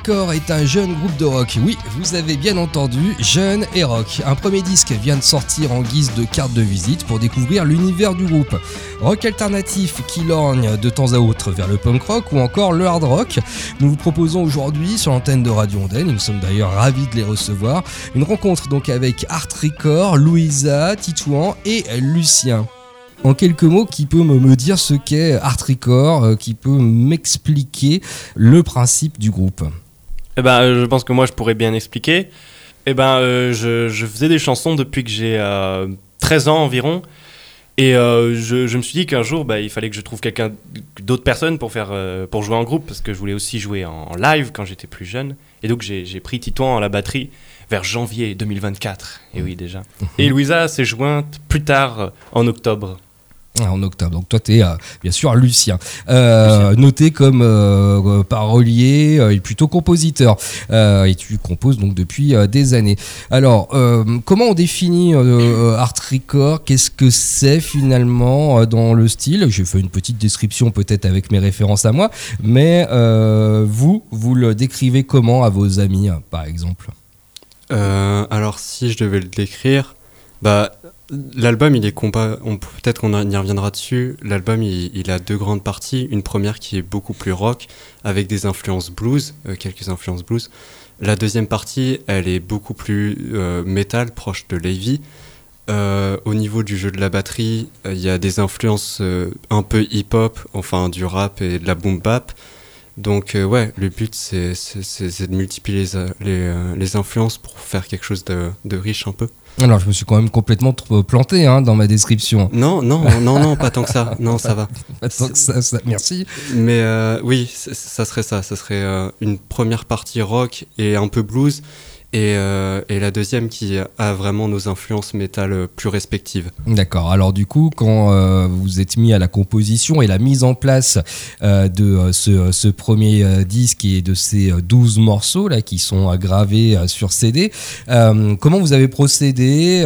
Artricor est un jeune groupe de rock. Oui, vous avez bien entendu, jeune et rock. Un premier disque vient de sortir en guise de carte de visite pour découvrir l'univers du groupe. Rock alternatif qui lorgne de temps à autre vers le punk rock ou encore le hard rock. Nous vous proposons aujourd'hui sur l'antenne de Radio Ondaine, et nous sommes d'ailleurs ravis de les recevoir, une rencontre donc avec Artricor, Louisa, Titouan et Lucien. En quelques mots, qui peut me dire ce qu'est Artricor, qui peut m'expliquer le principe du groupe? Je pense que moi je pourrais bien expliquer. Je faisais des chansons depuis que j'ai 13 ans environ. Et je me suis dit qu'un jour, il fallait que je trouve d'autres personnes pour jouer en groupe, parce que je voulais aussi jouer en live quand j'étais plus jeune. Et donc j'ai pris Titouan à la batterie vers janvier 2024. Et oui, déjà. Et Louisa s'est jointe plus tard, en octobre. En octobre. Donc toi, tu es bien sûr Lucien, noté comme parolier et plutôt compositeur. Et tu composes donc depuis des années. Alors, comment on définit Artricor? Qu'est-ce que c'est finalement dans le style? J'ai fait une petite description peut-être avec mes références à moi, mais vous le décrivez comment à vos amis, par exemple? Alors, si je devais le décrire, l'album, il est peut-être qu'on y reviendra dessus. L'album, il a deux grandes parties. Une première qui est beaucoup plus rock, avec des influences blues, quelques influences blues. La deuxième partie, elle est beaucoup plus métal, proche de l'heavy. Au niveau du jeu de la batterie, il y a des influences un peu hip-hop, enfin du rap et de la boom bap. Donc le but c'est de multiplier les influences pour faire quelque chose de riche un peu. Alors je me suis quand même complètement planté dans ma description. Non, pas tant que ça. Non, ça va. Pas tant que ça, merci. Mais oui, ça serait une première partie rock et un peu blues. Et la deuxième qui a vraiment nos influences métal plus respectives. D'accord, alors du coup quand vous êtes mis à la composition et la mise en place de ce premier disque et de ces 12 morceaux là qui sont gravés sur CD, comment vous avez procédé?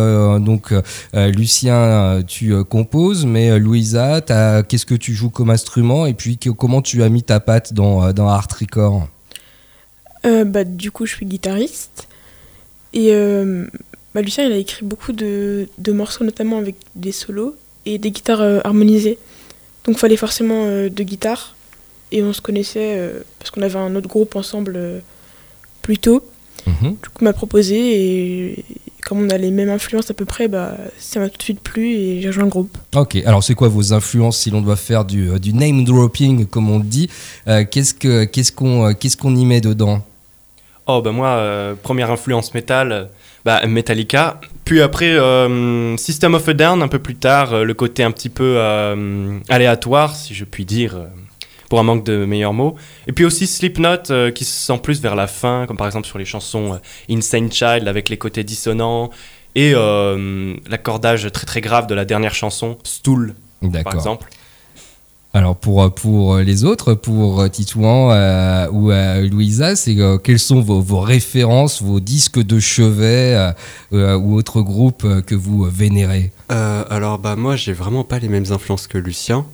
Lucien, tu composes, mais Louisa, qu'est-ce que tu joues comme instrument et puis comment tu as mis ta patte dans Artricor? Du coup, je suis guitariste. Et Lucien, il a écrit beaucoup de morceaux, notamment avec des solos et des guitares harmonisées. Donc, il fallait forcément deux guitares. Et on se connaissait parce qu'on avait un autre groupe ensemble plus tôt. Du coup, il m'a proposé. Et comme on a les mêmes influences à peu près, ça m'a tout de suite plu et j'ai rejoint le groupe. Ok, alors c'est quoi vos influences si l'on doit faire du name dropping, comme on le dit? Qu'est-ce qu'on y met dedans? Moi, première influence métal, Metallica. Puis après, System of a Down, un peu plus tard, le côté un petit peu aléatoire, si je puis dire, pour un manque de meilleurs mots. Et puis aussi Slipknot, qui se sent plus vers la fin, comme par exemple sur les chansons Insane Child, avec les côtés dissonants, et l'accordage très très grave de la dernière chanson, Stool, par exemple. Alors pour les autres, pour Titouan ou Louisa, c'est quelles sont vos références, vos disques de chevet ou autres groupes que vous vénérez? Moi j'ai vraiment pas les mêmes influences que Lucien.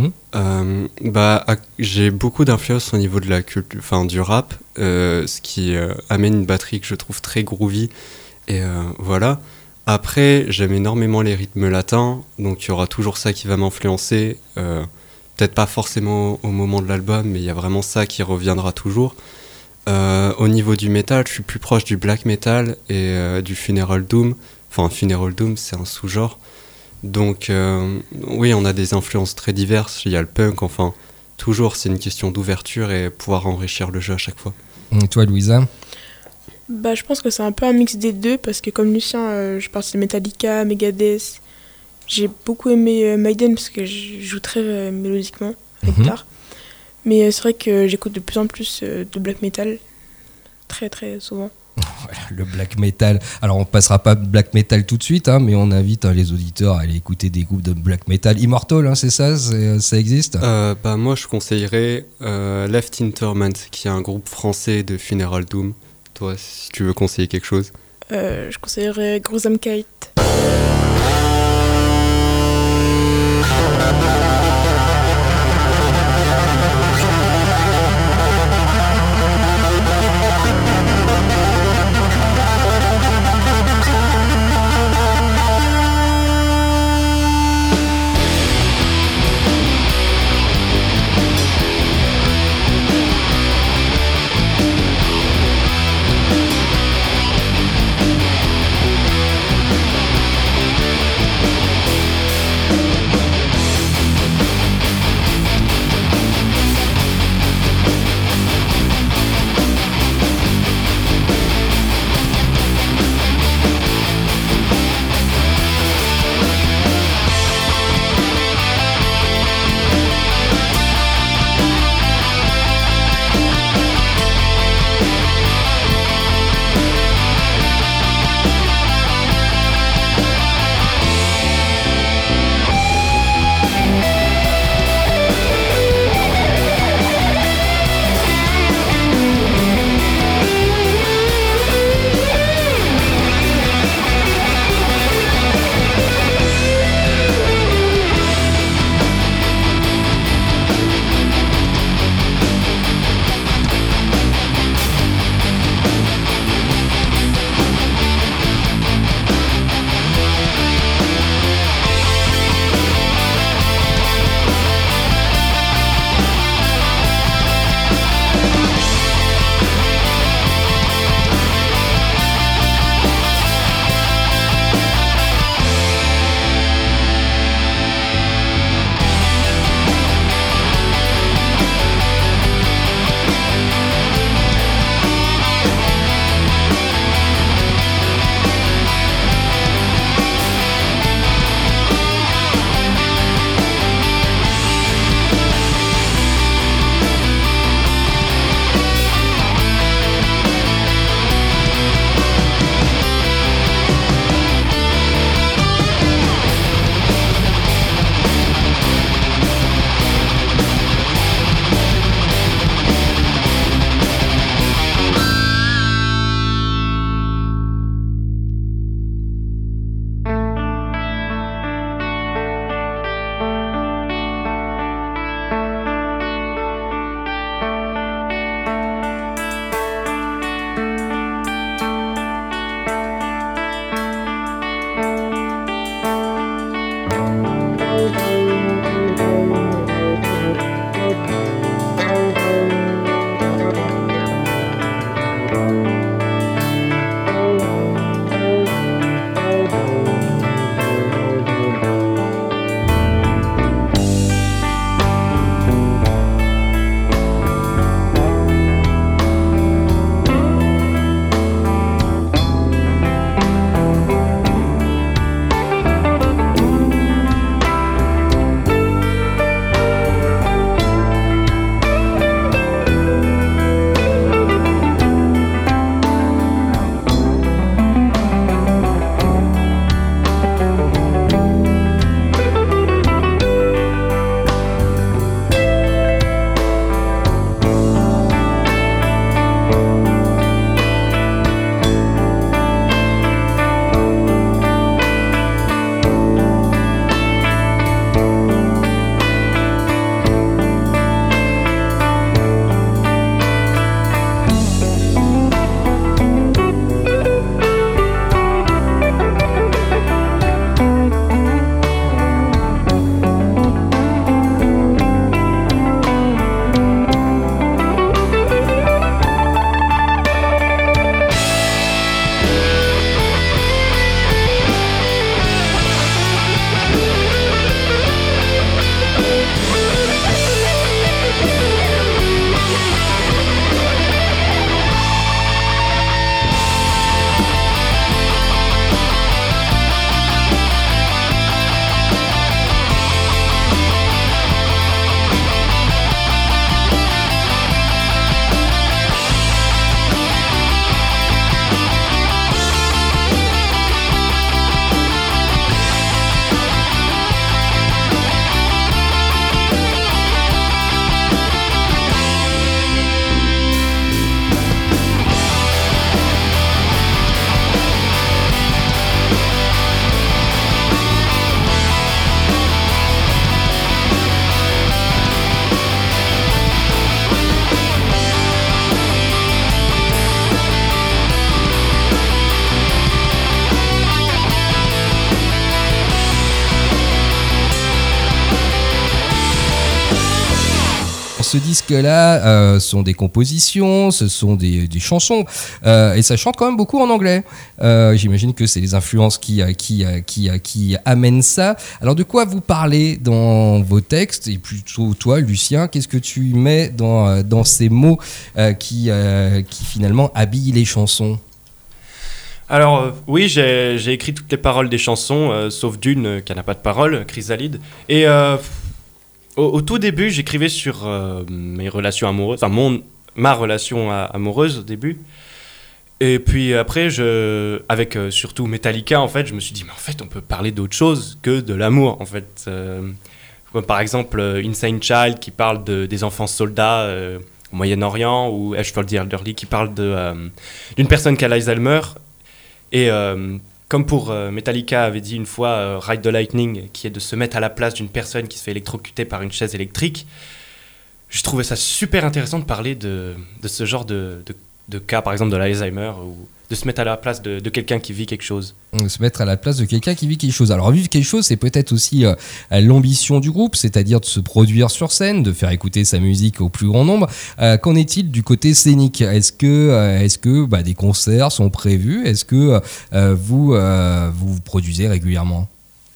J'ai beaucoup d'influences au niveau de la culture, du rap, ce qui amène une batterie que je trouve très groovy et voilà. Après j'aime énormément les rythmes latins, donc il y aura toujours ça qui va m'influencer. Peut-être pas forcément au moment de l'album, mais il y a vraiment ça qui reviendra toujours. Au niveau du métal, je suis plus proche du black metal et du funeral doom. Enfin, funeral doom, c'est un sous-genre. Donc, oui, on a des influences très diverses. Il y a le punk, toujours, c'est une question d'ouverture et pouvoir enrichir le jeu à chaque fois. Et toi, Louisa? Je pense que c'est un peu un mix des deux, parce que comme Lucien, je parle de Metallica, Megadeth. J'ai beaucoup aimé Maiden parce que je joue très mélodiquement à la guitare. Mais c'est vrai que j'écoute de plus en plus de black metal, très très souvent. Voilà, le black metal. Alors on passera pas black metal tout de suite, mais on invite les auditeurs à aller écouter des groupes de black metal. Immortal, c'est ça? Ça existe? Moi je conseillerais Left Interment, qui est un groupe français de funeral doom. Toi, si tu veux conseiller quelque chose? Je conseillerais Gruesome Kite. ce disque-là sont des compositions, ce sont des chansons, et ça chante quand même beaucoup en anglais. J'imagine que c'est les influences qui amènent ça. Alors de quoi vous parlez dans vos textes, et plutôt toi, Lucien, qu'est-ce que tu mets dans ces mots qui finalement habillent les chansons ? Alors oui, j'ai écrit toutes les paroles des chansons, sauf d'une qui n'a pas de paroles, Chrysalide. Et au tout début, j'écrivais sur mes relations amoureuses, enfin ma relation amoureuse au début. Et puis après, avec surtout Metallica, en fait, je me suis dit, mais en fait, on peut parler d'autre chose que de l'amour, en fait. Comme par exemple, Insane Child qui parle des enfants soldats au Moyen-Orient, ou Ashford the Elderly qui parle d'une personne qui a l'Alzheimer. Et comme pour Metallica avait dit une fois, Ride the Lightning, qui est de se mettre à la place d'une personne qui se fait électrocuter par une chaise électrique, je trouvais ça super intéressant de parler de ce genre de cas, par exemple de l'Alzheimer, ou de se mettre à la place de quelqu'un qui vit quelque chose. Se mettre à la place de quelqu'un qui vit quelque chose. Alors vivre quelque chose, c'est peut-être aussi l'ambition du groupe, c'est-à-dire de se produire sur scène, de faire écouter sa musique au plus grand nombre. Qu'en est-il du côté scénique ? Est-ce que des concerts sont prévus ? Est-ce que vous produisez régulièrement ?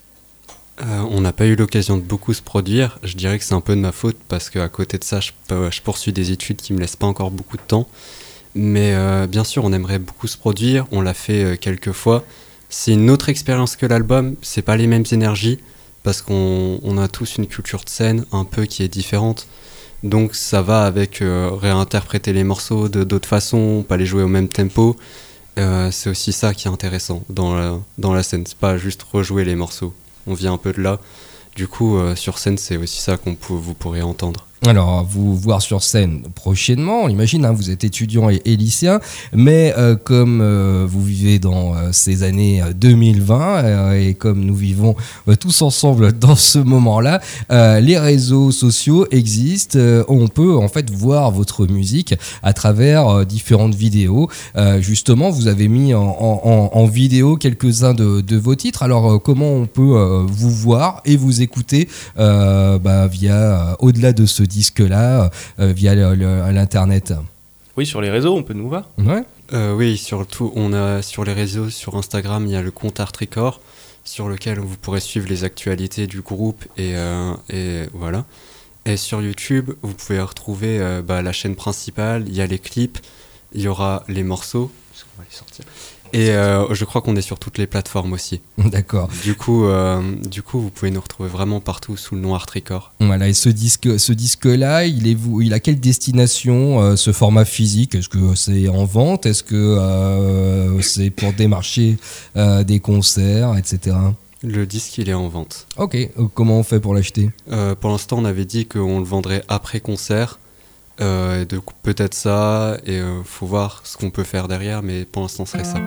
On n'a pas eu l'occasion de beaucoup se produire. Je dirais que c'est un peu de ma faute parce qu'à côté de ça, je poursuis des études qui me laissent pas encore beaucoup de temps. Mais bien sûr, on aimerait beaucoup se produire. On l'a fait quelques fois. C'est une autre expérience que l'album. C'est pas les mêmes énergies parce qu'on a tous une culture de scène un peu qui est différente. Donc ça va avec réinterpréter les morceaux de d'autres façons, pas les jouer au même tempo. C'est aussi ça qui est intéressant dans la scène. C'est pas juste rejouer les morceaux. On vient un peu de là. Du coup, sur scène, c'est aussi ça vous pourrez entendre. Alors, vous voir sur scène prochainement, on imagine, vous êtes étudiant et lycéen, mais comme vous vivez dans ces années 2020 et comme nous vivons tous ensemble dans ce moment-là, les réseaux sociaux existent. On peut en fait voir votre musique à travers différentes vidéos. Justement, vous avez mis en vidéo quelques-uns de vos titres. Alors, comment on peut vous voir et vous écouter via au-delà de ce disque-là, via l'internet? Oui, sur les réseaux, on peut nous voir. Ouais. Oui, surtout, on a sur les réseaux, sur Instagram, il y a le compte Art Record, sur lequel vous pourrez suivre les actualités du groupe et voilà. Et sur YouTube, vous pouvez retrouver la chaîne principale, il y a les clips, il y aura les morceaux, parce qu'on va les sortir. Et je crois qu'on est sur toutes les plateformes aussi. D'accord. Du coup, vous pouvez nous retrouver vraiment partout sous le nom Art Record. Voilà, et ce disque-là, il a quelle destination, ce format physique? Est-ce que c'est en vente? Est-ce que c'est pour démarcher des concerts, etc.? Le disque, il est en vente. Ok, comment on fait pour l'acheter? Pour l'instant, on avait dit qu'on le vendrait après concert. Donc peut-être ça, et faut voir ce qu'on peut faire derrière, mais pour l'instant, ce serait ça.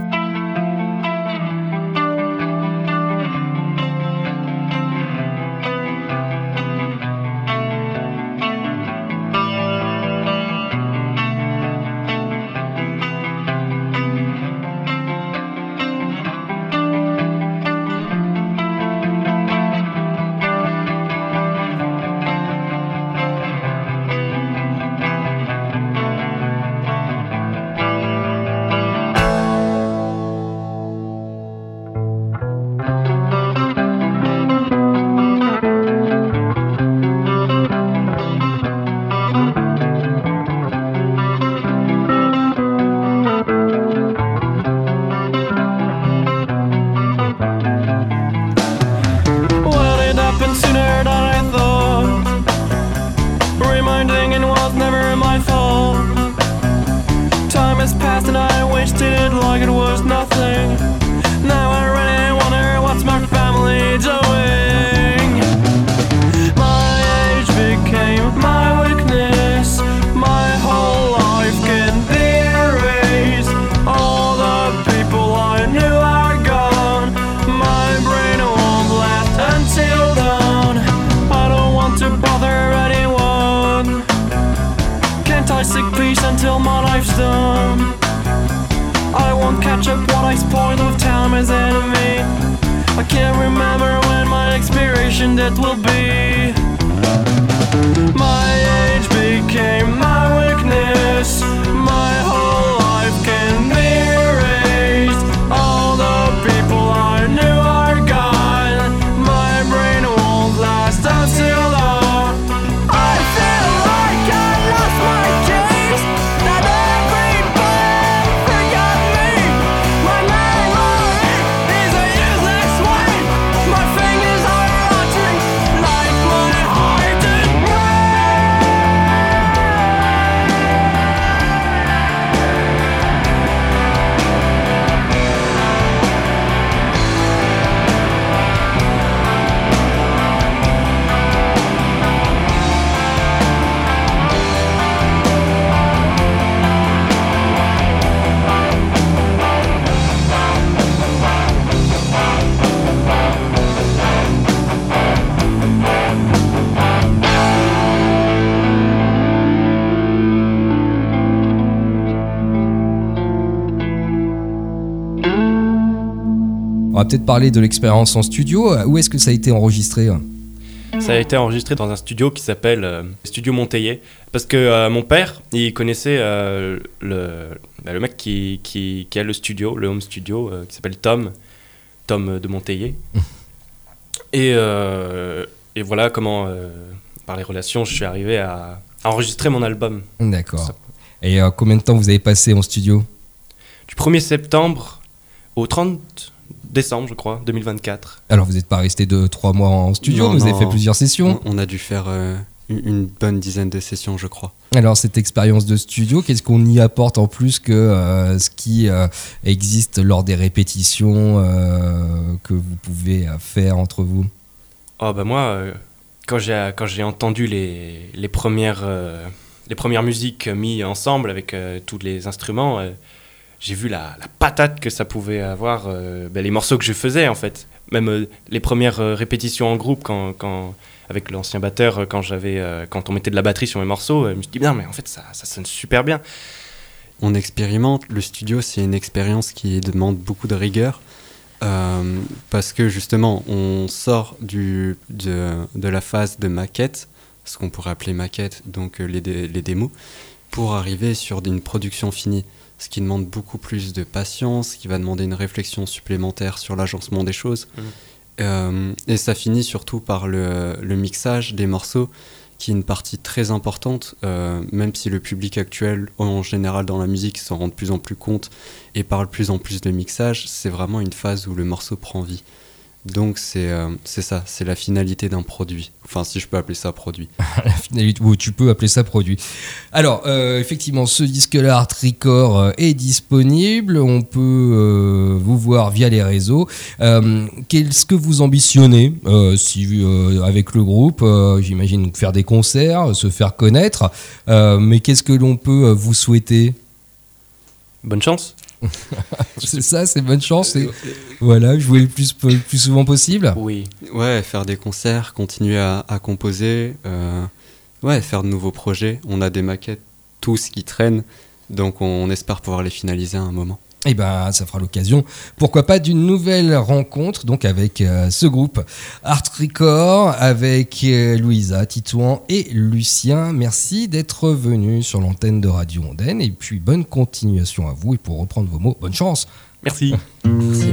That will be. My age va peut-être parler de l'expérience en studio. Où est-ce que ça a été enregistré ? Ça a été enregistré dans un studio qui s'appelle Studio Monteillé. Parce que mon père, il connaissait le mec qui a le studio, le home studio, qui s'appelle Tom de Monteillé. Et voilà comment, par les relations, je suis arrivé à enregistrer mon album. D'accord. Et combien de temps vous avez passé en studio ? Du 1er septembre au 30 décembre, je crois, 2024. Alors vous n'êtes pas resté 2-3 mois en studio, Non, vous avez non. fait plusieurs sessions. On a dû faire une bonne dizaine de sessions, je crois. Alors cette expérience de studio, qu'est-ce qu'on y apporte en plus que ce qui existe lors des répétitions que vous pouvez faire entre vous ? Oh bah moi, quand j'ai entendu les premières musiques mises ensemble avec tous les instruments, j'ai vu la patate que ça pouvait avoir, les morceaux que je faisais en fait. Même les premières répétitions en groupe, quand avec l'ancien batteur, quand on mettait de la batterie sur mes morceaux, je me suis dit, bien, mais en fait ça sonne super bien. On expérimente. Le studio, c'est une expérience qui demande beaucoup de rigueur. Parce que justement, on sort de la phase de maquette, ce qu'on pourrait appeler maquette, donc les démos, pour arriver sur une production finie. Ce qui demande beaucoup plus de patience, qui va demander une réflexion supplémentaire sur l'agencement des choses. Et ça finit surtout par le mixage des morceaux, qui est une partie très importante, même si le public actuel, en général dans la musique, s'en rend de plus en plus compte et parle de plus en plus de mixage. C'est vraiment une phase où le morceau prend vie. Donc c'est ça, c'est la finalité d'un produit. Enfin, si je peux appeler ça produit. La finalité, ou tu peux appeler ça produit. Alors, effectivement, ce disque-là, Art Record, est disponible. On peut vous voir via les réseaux. Qu'est-ce que vous ambitionnez avec le groupe j'imagine faire des concerts, se faire connaître. Mais qu'est-ce que l'on peut vous souhaiter ? Bonne chance. C'est ça, c'est bonne chance. Et voilà, jouer le plus souvent possible. Oui. Ouais, faire des concerts, continuer à composer, faire de nouveaux projets. On a des maquettes tous qui traînent, donc on espère pouvoir les finaliser à un moment. Et ben, ça fera l'occasion, pourquoi pas, d'une nouvelle rencontre, donc avec ce groupe Art Record, avec Louisa, Titouan et Lucien. Merci d'être venus sur l'antenne de Radio Ondaine, et puis bonne continuation à vous, et pour reprendre vos mots, bonne chance. Merci. Merci.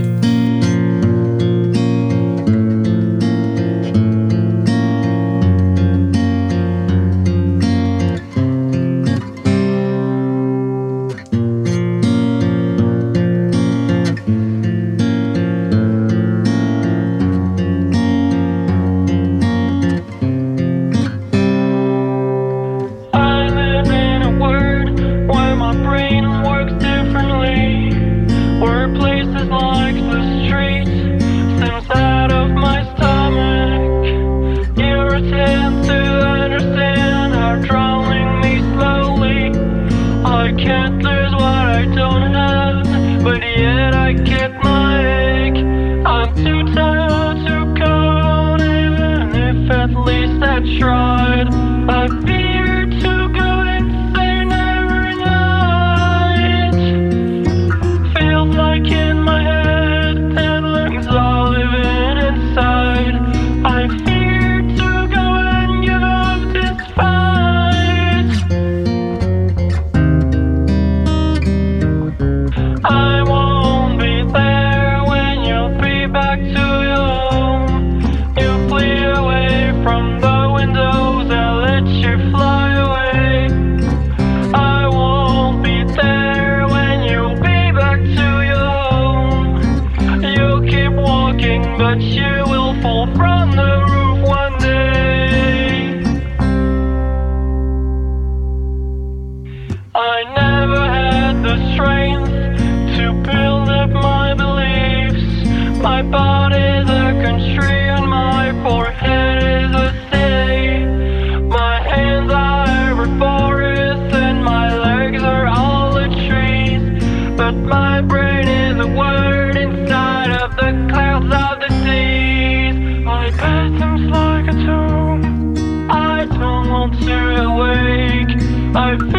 I